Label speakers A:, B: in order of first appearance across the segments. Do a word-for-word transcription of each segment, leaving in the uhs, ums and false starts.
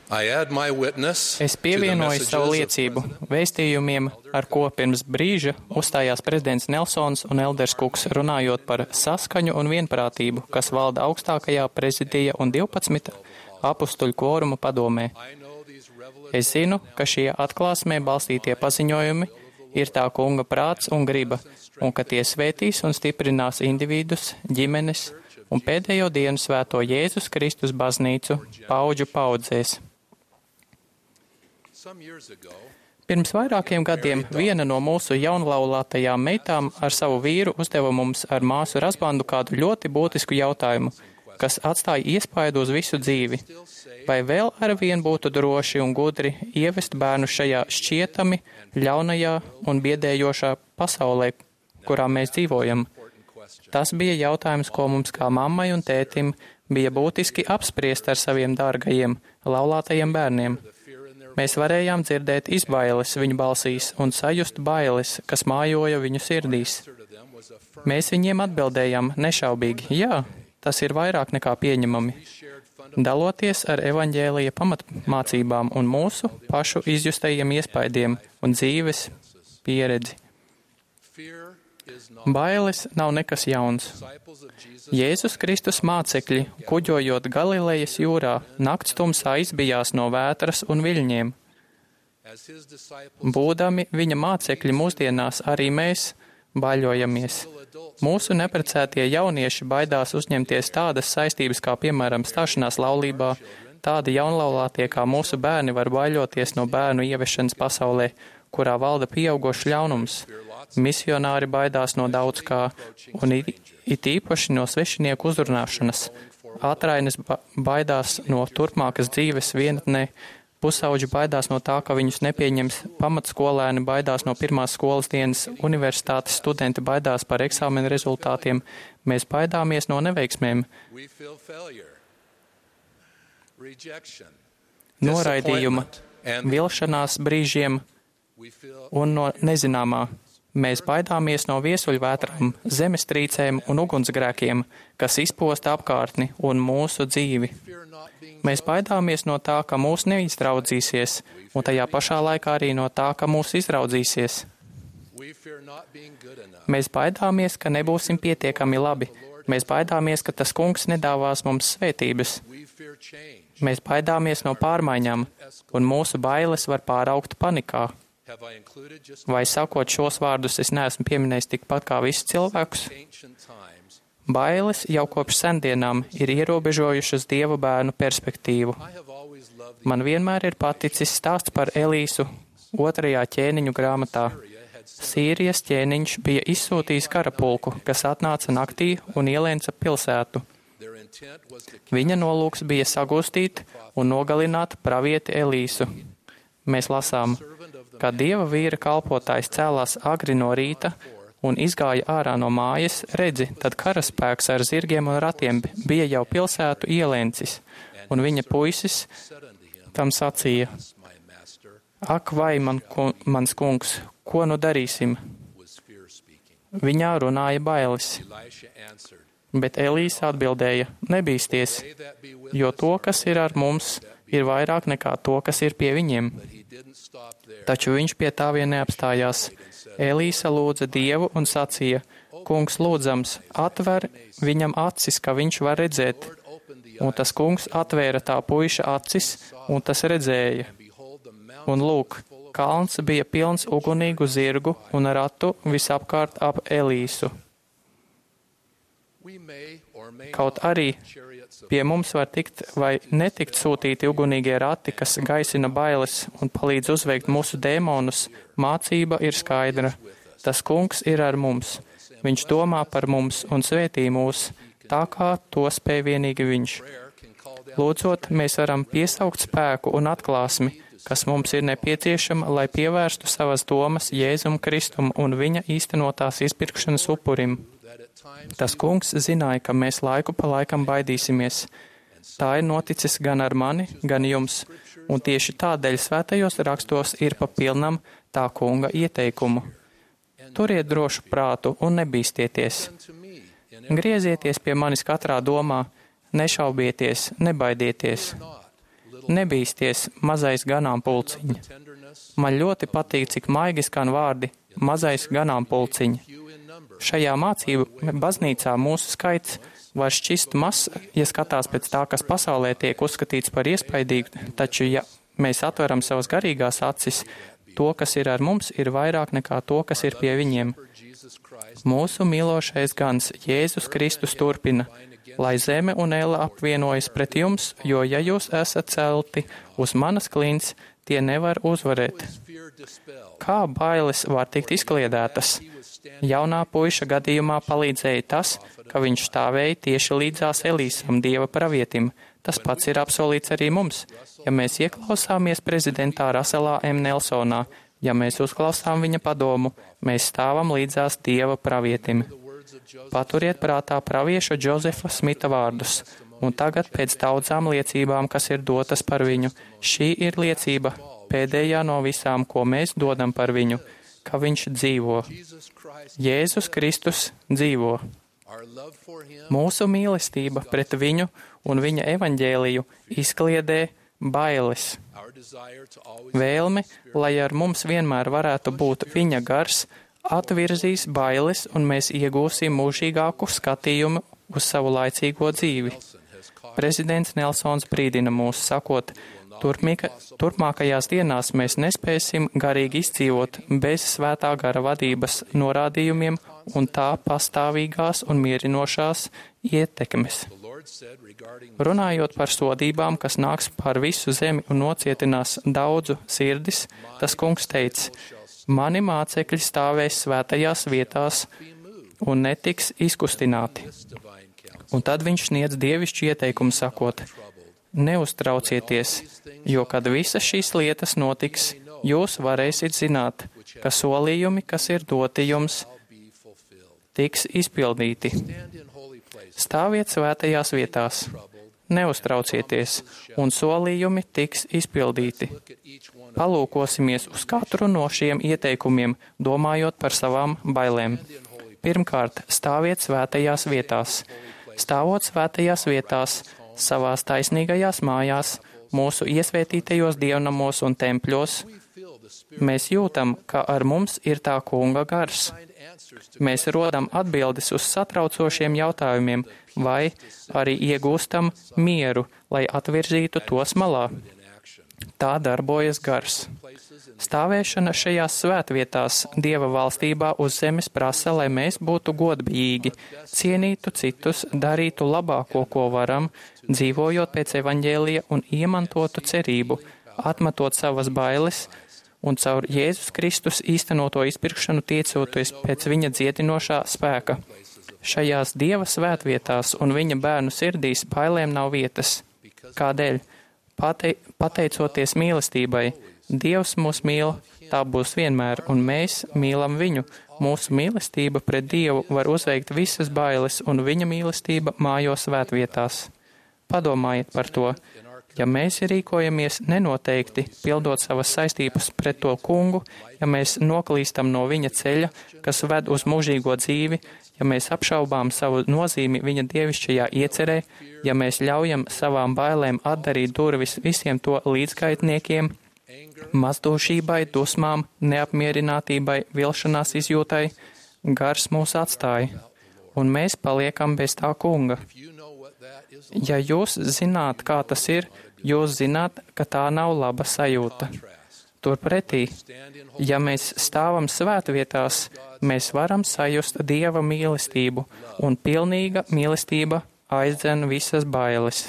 A: Es pievienoju savu liecību vēstījumiem, ar ko pirms brīža uzstājās prezidents Nelsons un elders Kuks, runājot par saskaņu un vienprātību, kas valda augstākajā prezidija un divpadsmit apustuļu kvoruma padomē. Es zinu, ka šie atklāsmē balstītie paziņojumi ir tā kunga prāts un griba, un ka tie svētīs un stiprinās individus, ģimenes un pēdējo dienu svēto Jēzus Kristus baznīcu paudžu paudzēs. Pirms vairākiem gadiem viena no mūsu jaunlaulātajām meitām ar savu vīru uzdeva mums ar māsu Razbandu kādu ļoti būtisku jautājumu, kas atstāja iespaidu uz visu dzīvi. Vai vēl arvien būtu droši un gudri ievest bērnu šajā šķietami ļaunajā un biedējošā pasaulē, kurā mēs dzīvojam? Tas bija jautājums, ko mums kā mammai un tētim bija būtiski apspriest ar saviem dārgajiem, laulātajiem bērniem. Mēs varējām dzirdēt izbailes viņu balsīs un sajust bailes, kas mājoja viņu sirdīs. Mēs viņiem atbildējām nešaubīgi, jā, tas ir vairāk nekā pieņemami, daloties ar evaņģēlija pamatmācībām un mūsu pašu izjustajiem iespaidiem un dzīves pieredzi. Bailes nav nekas jauns. Jēzus Kristus mācekļi, kuģojot Galilejas jūrā, nakts tumsā izbijās no vētras un viļņiem. Būdami viņa mācekļi mūsdienās arī mēs baļojamies. Mūsu neprecētie jaunieši baidās uzņemties tādas saistības kā, piemēram, stāšanās laulībā. Tādi jaunlaulātie kā mūsu bērni var baļoties no bērnu ievešanas pasaulē, kurā valda pieaugošs ļaunums. Misionāri baidās no daudz kā, un it īpaši no svešinieku uzrunāšanas. Atrainis baidās no turpmākas dzīves vienatnē, pusauģi baidās no tā, ka viņus nepieņems, pamatskolēni baidās no pirmās skolas dienas, universitātes studenti baidās par eksāmenu rezultātiem, mēs baidāmies no neveiksmēm, noraidījuma, vilšanās brīžiem un no nezināmā. Mēs baidāmies no viesuļvētrām, zemestrīcēm un ugunsgrēkiem, kas izposta apkārtni un mūsu dzīvi. Mēs baidāmies no tā, ka mūs neizraudzīsies, un tajā pašā laikā arī no tā, ka mūs izraudzīsies. Mēs baidāmies, ka nebūsim pietiekami labi. Mēs baidāmies, ka tas kungs nedāvās mums svētības. Mēs baidāmies no pārmaiņām, un mūsu bailes var pāraugt panikā. Vai sakot šos vārdus, es neesmu pieminējis tikpat kā visus cilvēkus? Bailes jau kopš sendienām ir ierobežojušas Dieva bērnu perspektīvu. Man vienmēr ir paticis stāsts par Elīsu otrajā ķēniņu grāmatā. Sīrijas ķēniņš bija izsūtījis karapulku, kas atnāca naktī un ielēca pilsētu. Viņa nolūks bija sagūstīt un nogalināt pravieti Elīsu. Mēs lasām, ka Dieva vīra kalpotājs cēlās agri no rīta un izgāja ārā no mājas, redzi, tad karaspēks ar zirgiem un ratiem bija jau pilsētu ielēncis, un viņa puisis tam sacīja, ak vai man, mans kungs, ko nu darīsim? Viņā runāja bailes. Bet Elīsa atbildēja, nebīsties, jo to, kas ir ar mums, ir vairāk nekā to, kas ir pie viņiem. Taču viņš pie tā vien neapstājās. Elīsa lūdza Dievu un sacīja, kungs lūdzams, atver viņam acis, ka viņš var redzēt. Un tas kungs atvēra tā puiša acis, un tas redzēja. Un lūk, kalns bija pilns ugunīgu zirgu un ratu visapkārt ap Elīsu. Kaut arī pie mums var tikt vai netikt sūtīti ugunīgie rati, kas gaisina bailes un palīdz uzveikt mūsu dēmonus, mācība ir skaidra. Tas kungs ir ar mums. Viņš domā par mums un svētī mūs, tā kā to spēj vienīgi viņš. Lūdzot, mēs varam piesaukt spēku un atklāsmi, kas mums ir nepieciešama, lai pievērstu savas domas Jēzum Kristum un viņa īstenotās izpirkšanas upurim. Tas kungs zināja, ka mēs laiku pa laikam baidīsimies. Tā ir noticis gan ar mani, gan jums, un tieši tādēļ svētajos rakstos ir pa pilnam tā kunga ieteikumu. Turiet drošu prātu un nebīstieties. Griezieties pie manis katrā domā, nešaubieties, nebaidieties. Nebīsties, mazais ganāmpulciņ. Man ļoti patīk, cik maigi skan vārdi mazais ganāmpulciņ. Šajā mācību baznīcā mūsu skaits var šķist mazs, ja skatās pēc tā, kas pasaulē tiek uzskatīts par iespaidīgu, taču, ja mēs atveram savas garīgās acis, to, kas ir ar mums, ir vairāk nekā to, kas ir pie viņiem. Mūsu mīlošais gans Jēzus Kristus turpina, lai zeme un ēla apvienojas pret jums, jo, ja jūs esat celti uz manas klints, tie nevar uzvarēt. Kā bailes var tikt izkliedētas? Jaunā puiša gadījumā palīdzēja tas, ka viņš stāvēja tieši līdzās Elīsam, Dieva pravietim. Tas pats ir apsolīts arī mums. Ja mēs ieklausāmies prezidentā Raselā M. Nelsonā, ja mēs uzklausām viņa padomu, mēs stāvam līdzās Dieva pravietim. Paturiet prātā pravieša Džozefa Smita vārdus, un tagad pēc daudzām liecībām, kas ir dotas par viņu, šī ir liecība, pēdējā no visām, ko mēs dodam par viņu, ka viņš dzīvo. Jēzus Kristus dzīvo. Mūsu mīlestība pret viņu un viņa evaņģēliju izkliedē bailes. Vēlme, lai ar mums vienmēr varētu būt viņa gars, atvirzīs bailes un mēs iegūsim mūžīgāku skatījumu uz savu laicīgo dzīvi. Prezidents Nelsons brīdina mūs, sakot, turpmīka, turpmākajās dienās mēs nespēsim garīgi izdzīvot bez svētā gara vadības norādījumiem un tā pastāvīgās un mierinošās ietekmes. Runājot par sodībām, kas nāks par visu zemi un nocietinās daudzu sirdis, tas kungs teica, mani mācekļi stāvēs svētajās vietās un netiks izkustināti. Un tad viņš sniedz dievišķu ieteikumu sakot, neuztraucieties, jo kad visas šīs lietas notiks, jūs varēsiet zināt, ka solījumi, kas ir doti jums, tiks izpildīti. Stāviet svētajās vietās, neuztraucieties, un solījumi tiks izpildīti. Palūkosimies uz katru no šiem ieteikumiem, domājot par savām bailēm. Pirmkārt, stāviet svētajās vietās. Stāvot svētajās vietās, savās taisnīgajās mājās, mūsu iesvētītajos dievnamos un tempļos, mēs jūtam, ka ar mums ir tā kunga gars. Mēs rodam atbildes uz satraucošiem jautājumiem vai arī iegūstam mieru, lai atvirzītu tos malā. Tā darbojas gars. Stāvēšana šajās svētvietās Dieva valstībā uz zemes prasa, lai mēs būtu godbijīgi, cienītu citus, darītu labāko, ko varam, dzīvojot pēc evaņģēlija un iemantotu cerību, atmetot savas bailes un caur Jēzus Kristus īstenoto izpirkšanu tiecoties pēc viņa dziedinošā spēka. Šajās Dieva svētvietās un viņa bērnu sirdīs bailēm nav vietas. Kādēļ? Pate, pateicoties mīlestībai, Dievs mūs mīl, tā būs vienmēr, un mēs mīlam viņu. Mūsu mīlestība pret Dievu var uzveikt visas bailes, un viņa mīlestība mājo svētvietās. Padomājiet par to. Ja mēs rīkojamies nenoteikti, pildot savas saistības pret to kungu, ja mēs noklīstam no viņa ceļa, kas ved uz mūžīgo dzīvi, ja mēs apšaubām savu nozīmi viņa dievišķajā iecerē, ja mēs ļaujam savām bailēm atdarīt durvis visiem to līdzgaitniekiem, mazdūšībai, dusmām, neapmierinātībai, vilšanās izjūtai, gars mūs atstāja, un mēs paliekam bez tā kunga. Ja jūs zināt, kā tas ir, jūs zināt, ka tā nav laba sajūta. Turpretī, ja mēs stāvam svētvietās, mēs varam sajust Dieva mīlestību, un pilnīga mīlestība aizdzen visas bailes.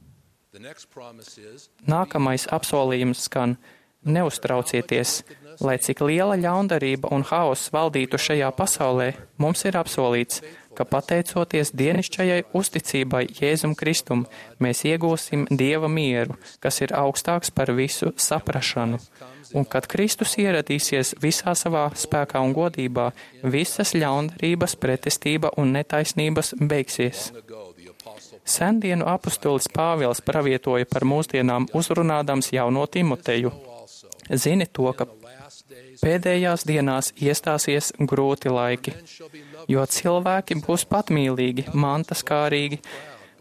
A: Nākamais apsolījums skan: neuztraucieties, lai cik liela ļaundarība un haoss valdītu šajā pasaulē, mums ir apsolīts, ka pateicoties dienišķajai uzticībai Jēzum Kristum, mēs iegūsim Dieva mieru, kas ir augstāks par visu saprašanu. Un kad Kristus ieradīsies visā savā spēkā un godībā, visas ļaundarības, pretestība un netaisnības beigsies. Sendienu apustulis Pāvils pravietoja par mūsdienām uzrunādams jauno Timoteju. Zini to, ka pēdējās dienās iestāsies grūti laiki, jo cilvēki būs patmīlīgi, mantaskārīgi,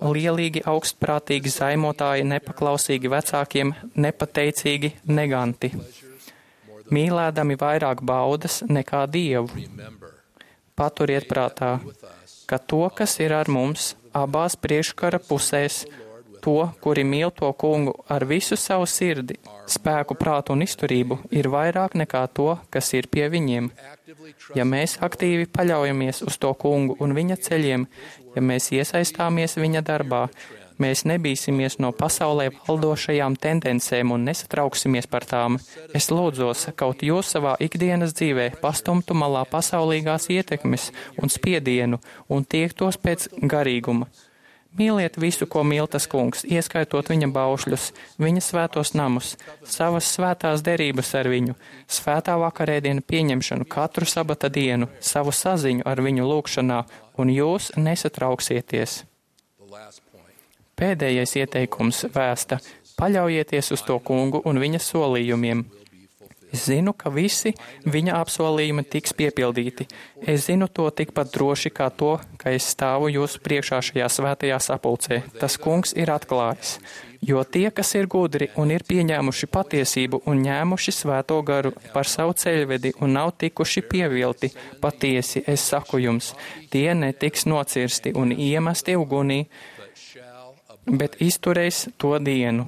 A: lielīgi, augstprātīgi, zaimotāji, nepaklausīgi vecākiem, nepateicīgi, neganti, mīlēdami vairāk baudas nekā Dievu. Paturiet prātā, ka to, kas ir ar mums, abās priekškara pusēs, to, kuri mīl to kungu ar visu savu sirdi, spēku, prātu un izturību, ir vairāk nekā to, kas ir pie viņiem. Ja mēs aktīvi paļaujamies uz to kungu un viņa ceļiem, ja mēs iesaistāmies viņa darbā, mēs nebīsimies no pasaulē valdošajām tendencēm un nesatrauksimies par tām. Es lūdzos, kaut jūs savā ikdienas dzīvē pastumtu malā pasaulīgās ietekmes un spiedienu un tiektos pēc garīguma. Mīliet visu, ko mīl tas kungs, ieskaitot viņa baušļus, viņa svētos namus, savas svētās derības ar viņu, svētā vakarēdienu pieņemšanu katru sabata dienu, savu saziņu ar viņu lūgšanā, un jūs nesatrauksieties. Pēdējais ieteikums vēsta: paļaujieties uz to kungu un viņa solījumiem. Es zinu, ka visi viņa apsolījumi tiks piepildīti. Es zinu to tikpat droši kā to, ka es stāvu jūsu priekšā šajā svētajā sapulcē. Tas kungs ir atklājis. Jo tie, kas ir gudri un ir pieņēmuši patiesību un ņēmuši svēto garu par savu ceļvedi un nav tikuši pievilti, patiesi, es saku jums, tie netiks nocirsti un iemesti ugunī, bet izturēs to dienu.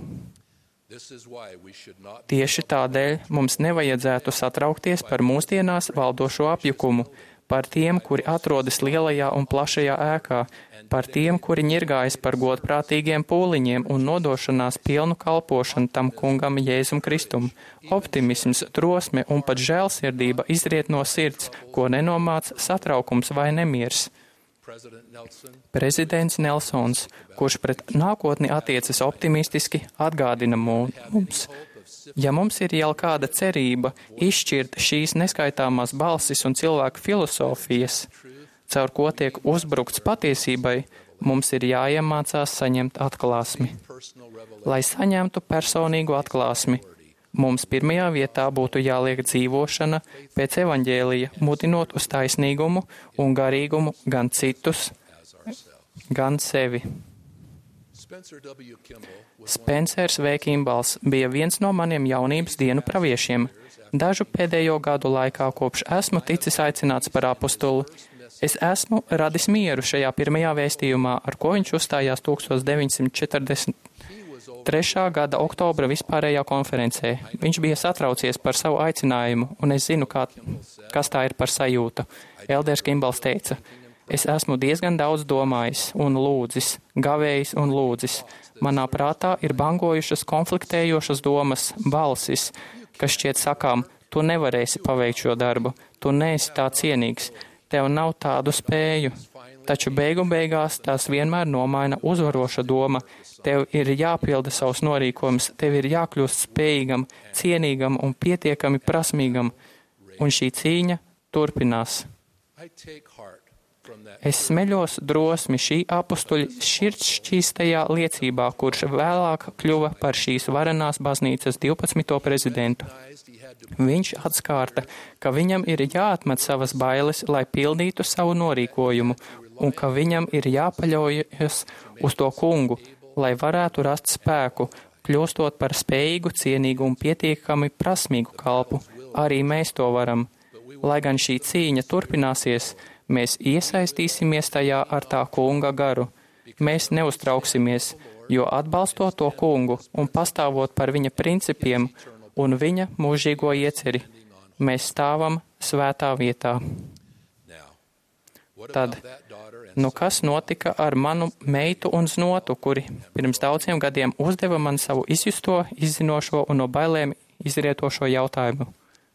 A: Tieši tādēļ mums nevajadzētu satraukties par mūsdienās valdošo apjukumu, par tiem, kuri atrodas lielajā un plašajā ēkā, par tiem, kuri ņirgājas par godprātīgiem pūliņiem un nodošanās pilnu kalpošanu tam kungam Jēzum Kristum. Optimisms, drosme un pat žēlsirdība izriet no sirds, ko nenomāc satraukums vai nemiers. Prezidents Nelsons, kurš pret nākotni attiecas optimistiski, atgādina mums: ja mums ir jau kāda cerība izšķirt šīs neskaitāmās balsis un cilvēku filosofijas, caur ko tiek uzbrukts patiesībai, mums ir jāiemācās saņemt atklāsmi. Lai saņemtu personīgu atklāsmi, mums pirmajā vietā būtu jāliek dzīvošana pēc evaņģēlija, mudinot uz taisnīgumu un garīgumu gan citus, gan sevi. Spencers V. Kimbals bija viens no maniem jaunības dienu praviešiem. Dažu pēdējo gadu laikā, kopš esmu ticis aicināts par apostulu, es esmu radis mieru šajā pirmajā vēstījumā, ar ko viņš uzstājās tukstos deviņsimt četrdesmit trešā gada oktobra vispārējā konferencē. Viņš bija satraucies par savu aicinājumu, un es zinu, kā, kas tā ir par sajūtu. Elders Kimbals teica: es esmu diezgan daudz domājis un lūdzis, gavējis un lūdzis. Manā prātā ir bangojušas konfliktējošas domas, balsis, kas šķiet sakām: tu nevarēsi paveikt šo darbu, tu neesi tā cienīgs, tev nav tādu spēju. Taču beigu beigās tās vienmēr nomaina uzvaroša doma: tev ir jāpilda savs norīkojums, tev ir jākļūst spējīgam, cienīgam un pietiekami prasmīgam, un šī cīņa turpinās. Es smeļos drosmi šī apustuļa šķirtšķīstajā liecībā, kurš vēlāk kļuva par šīs varenās baznīcas divpadsmito prezidentu. Viņš atskārta, ka viņam ir jāatmet savas bailes, lai pildītu savu norīkojumu, un ka viņam ir jāpaļaujas uz to kungu, lai varētu rast spēku, kļūstot par spējīgu, cienīgu un pietiekami prasmīgu kalpu. Arī mēs to varam. Lai gan šī cīņa turpināsies, mēs iesaistīsimies tajā ar tā kunga garu. Mēs neuztrauksimies, jo atbalstot to kungu un pastāvot par viņa principiem un viņa mūžīgo ieceri, mēs stāvam svētā vietā. Tad, nu kas notika ar manu meitu un znotu, kuri pirms daudziem gadiem uzdeva man savu izjusto, izzinošo un no bailēm izrietošo jautājumu?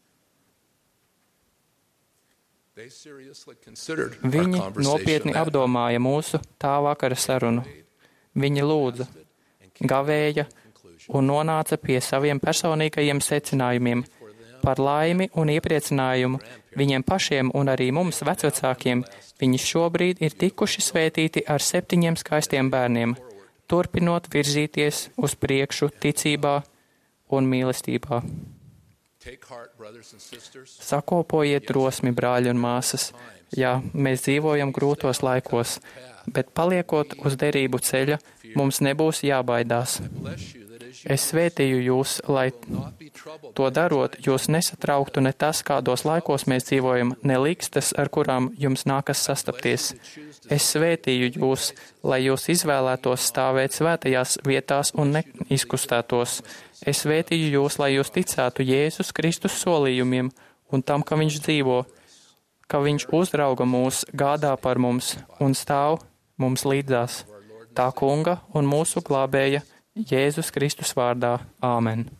A: Viņi nopietni apdomāja mūsu tā vakara sarunu. Viņi lūdza, gavēja un nonāca pie saviem personīgajiem secinājumiem. Par laimi un iepriecinājumu viņiem pašiem un arī mums vecvecākiem viņi šobrīd ir tikuši svētīti ar septiņiem skaistiem bērniem, turpinot virzīties uz priekšu ticībā un mīlestībā. Sakopojiet drosmi, brāļi un māsas. Jā, mēs dzīvojam grūtos laikos, bet paliekot uz derību ceļa, mums nebūs jābaidās. Es svētīju jūs, lai to darot, jūs nesatrauktu ne tas, kādos laikos mēs dzīvojam, ne likstas, ar kurām jums nākas sastapties. Es svētīju jūs, lai jūs izvēlētos stāvēt svētajās vietās un neizkustētos. Es svētīju jūs, lai jūs ticētu Jēzus Kristus solījumiem un tam, ka viņš dzīvo, ka viņš uzrauga mūs, gādā par mums un stāv mums līdzās. Tā kunga un mūsu glābēja Jēzus Kristus vārdā. Āmen.